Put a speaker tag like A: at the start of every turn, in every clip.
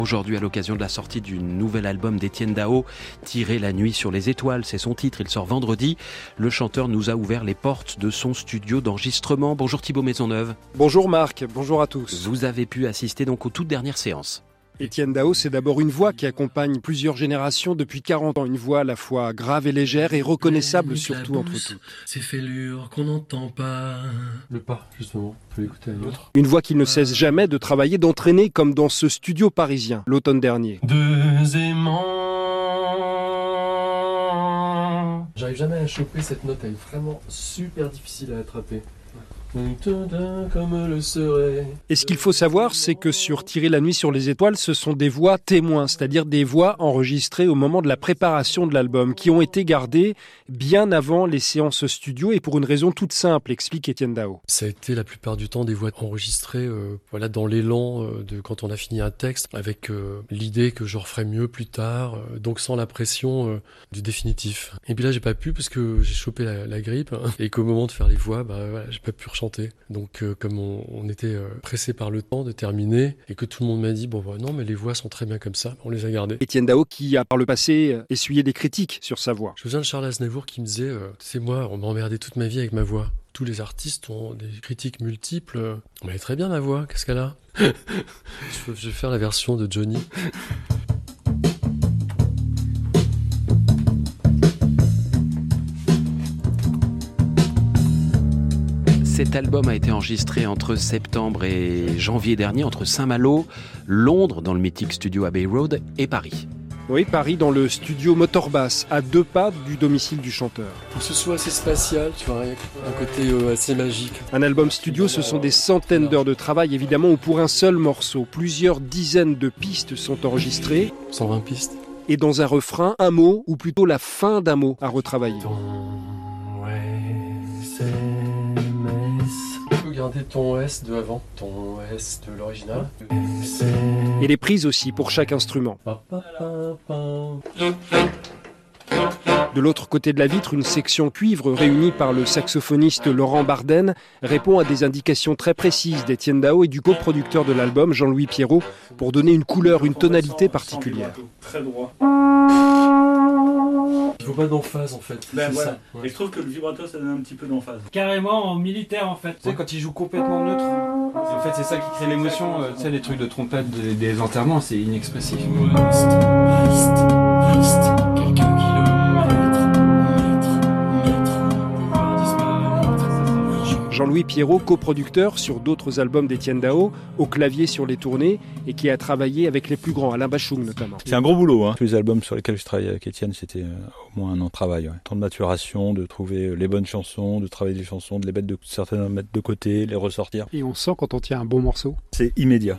A: Aujourd'hui, à l'occasion de la sortie du nouvel album d'Étienne Dao, Tirer la nuit sur les étoiles, c'est son titre, il sort vendredi. Le chanteur nous a ouvert les portes de son studio d'enregistrement. Bonjour Thibaut Maisonneuve.
B: Bonjour Marc, bonjour à tous.
A: Vous avez pu assister donc aux toutes dernières séances.
B: Étienne Dao, c'est d'abord une voix qui accompagne plusieurs générations depuis 40 ans. Une voix à la fois grave et légère et reconnaissable surtout entre toutes.
C: Ces fêlures qu'on n'entend pas. Le pas, justement. Faut l'écouter à l'autre.
B: Une voix qu'il ne cesse jamais de travailler, d'entraîner comme dans ce studio parisien, l'automne dernier.
C: Deux aimants. J'arrive jamais à choper cette note, elle est vraiment super difficile à attraper. Comme le serait.
B: Et ce qu'il faut savoir, c'est que sur Tirer la nuit sur les étoiles, ce sont des voix témoins, c'est-à-dire des voix enregistrées au moment de la préparation de l'album, qui ont été gardées bien avant les séances studio et pour une raison toute simple, explique Étienne Dao.
C: Ça a été la plupart du temps des voix enregistrées dans l'élan de quand on a fini un texte, avec l'idée que je referai mieux plus tard, donc sans la pression du définitif. Et puis là, j'ai pas pu parce que j'ai chopé la grippe et qu'au moment de faire les voix, j'ai pas pu chanter. Donc comme on était pressé par le temps de terminer et que tout le monde m'a dit non mais les voix sont très bien comme ça, on les a gardées.
B: Étienne Dao qui a par le passé essuyé des critiques sur sa voix.
C: Je me souviens de Charles Aznavour qui me disait c'est moi, on m'a emmerdé toute ma vie avec ma voix. Tous les artistes ont des critiques multiples. Mais elle est très bien ma voix, qu'est-ce qu'elle a? Je vais faire la version de Johnny.
A: Cet album a été enregistré entre septembre et janvier dernier, entre Saint-Malo, Londres, dans le mythique studio Abbey Road, et Paris.
B: Oui, Paris, dans le studio Motorbass, à 2 pas du domicile du chanteur.
C: Pour que ce soit assez spatial, tu vois, un côté assez magique.
B: Un album studio, ce sont des centaines d'heures de travail, évidemment, où pour un seul morceau, plusieurs dizaines de pistes sont enregistrées.
C: 120 pistes.
B: Et dans un refrain, un mot, ou plutôt la fin d'un mot, à retravailler.
C: Regardez ton S de avant, ton S de l'original.
B: Et les prises aussi pour chaque instrument. De l'autre côté de la vitre, une section cuivre réunie par le saxophoniste Laurent Barden répond à des indications très précises d'Étienne Dao et du coproducteur de l'album, Jean-Louis Pierrot, pour donner une couleur, une tonalité particulière.
D: Très droit.
C: Il faut pas d'emphase en fait.
D: Voilà.
C: Ça. Ouais.
D: Et je trouve que le vibrato ça donne un petit peu d'emphase.
E: Carrément en militaire en fait.
F: Tu sais, quand il joue complètement neutre, en fait c'est ça qui crée l'émotion. Tu sais, les trucs de trompette des enterrements, c'est inexpressif.
B: Jean-Louis Pierrot, coproducteur sur d'autres albums d'Étienne Dao, au clavier sur les tournées et qui a travaillé avec les plus grands, Alain Bachung notamment.
G: C'est un gros boulot. Tous les albums sur lesquels je travaille avec Étienne, c'était au moins un an de travail. Temps de maturation, de trouver les bonnes chansons, de travailler les chansons, de les mettre certaines mettre de côté, les ressortir.
B: Et on sent quand on tient un bon morceau.
G: C'est immédiat.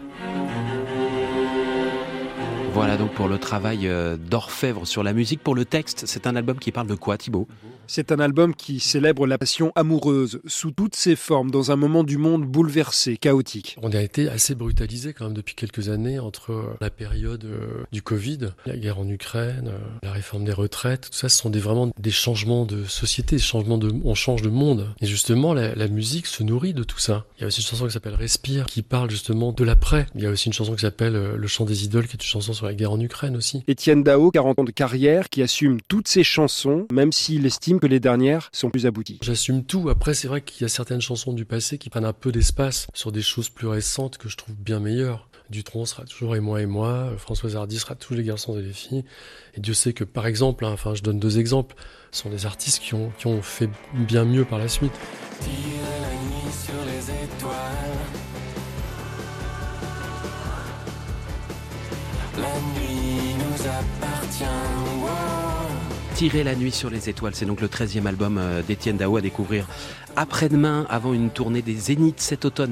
A: Voilà donc pour le travail d'orfèvre sur la musique. Pour le texte, c'est un album qui parle de quoi, Thibaut ?
B: C'est un album qui célèbre la passion amoureuse sous toutes ses formes dans un moment du monde bouleversé, chaotique.
C: On a été assez brutalisé quand même depuis quelques années entre la période du Covid, la guerre en Ukraine, la réforme des retraites. Tout ça, ce sont vraiment des changements de société, on change de monde. Et justement, la musique se nourrit de tout ça. Il y a aussi une chanson qui s'appelle Respire, qui parle justement de l'après. Il y a aussi une chanson qui s'appelle Le chant des idoles, qui est une chanson sur la guerre en Ukraine aussi.
B: Étienne Dao, 40 ans de carrière, qui assume toutes ses chansons, même s'il estime que les dernières sont plus abouties.
C: J'assume tout. Après, c'est vrai qu'il y a certaines chansons du passé qui prennent un peu d'espace sur des choses plus récentes que je trouve bien meilleures. Dutronc sera toujours et moi, Françoise Hardy sera tous les garçons et les filles. Et Dieu sait que, par exemple, je donne 2 exemples, ce sont des artistes qui ont fait bien mieux par la suite.
H: Tire la nuit sur les étoiles. La nuit nous appartient.
A: Tirer la nuit sur les étoiles, c'est donc le 13e album d'Étienne Dao à découvrir après-demain, avant une tournée des Zéniths cet automne.